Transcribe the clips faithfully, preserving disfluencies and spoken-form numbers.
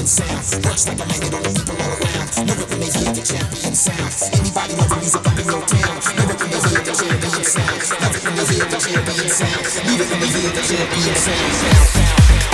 champion sound. Works like a magnet on the people all around. Know it when they hear the champion sound. Anybody know the music up in your town? Know it when they hear the champion sound. Love it when they hear the champion sound. Need it when they hear the champion sound.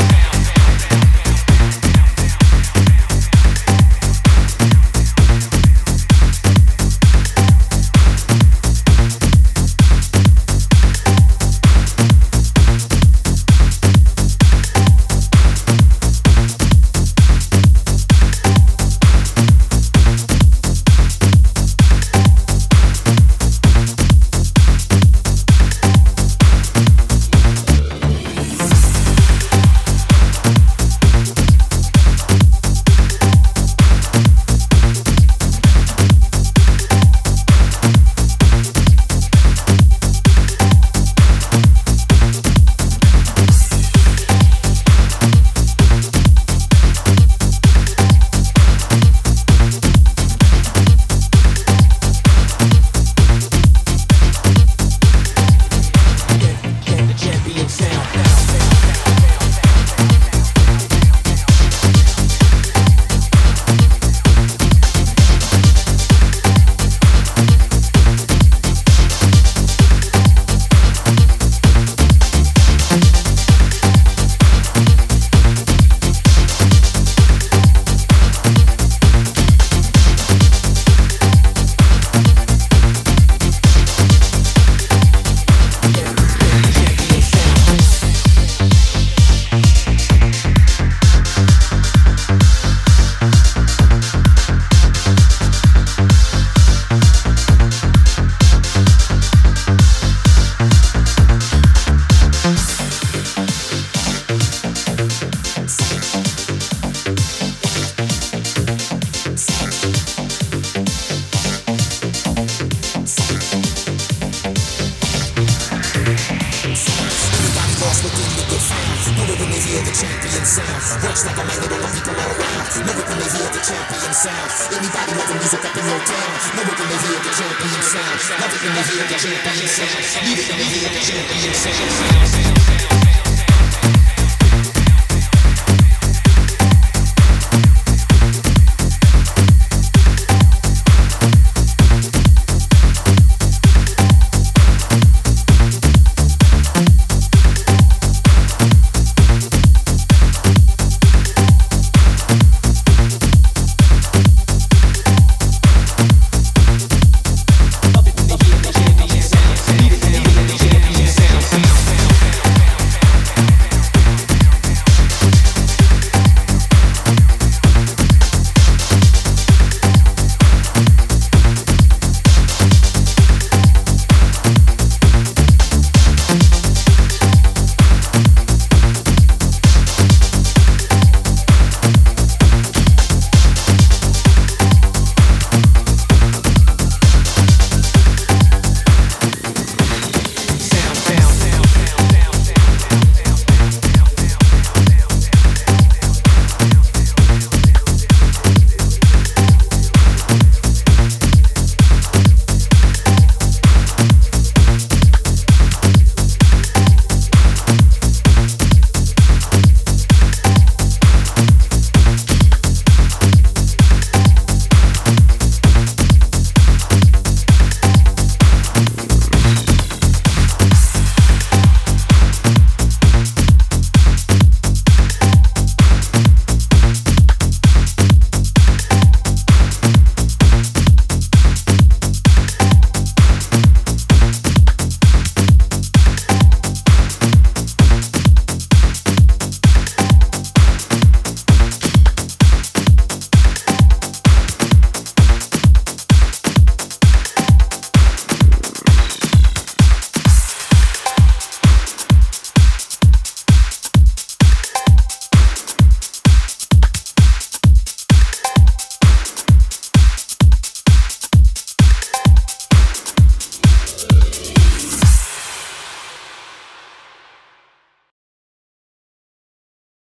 Champion sound works like a magnet on the people all around. Know it when they hear the champion sound. Anybody know the music up in your town? Know it when they hear the champion sound. Love it when they hear the champion sound. Need it when they hear the champion sound.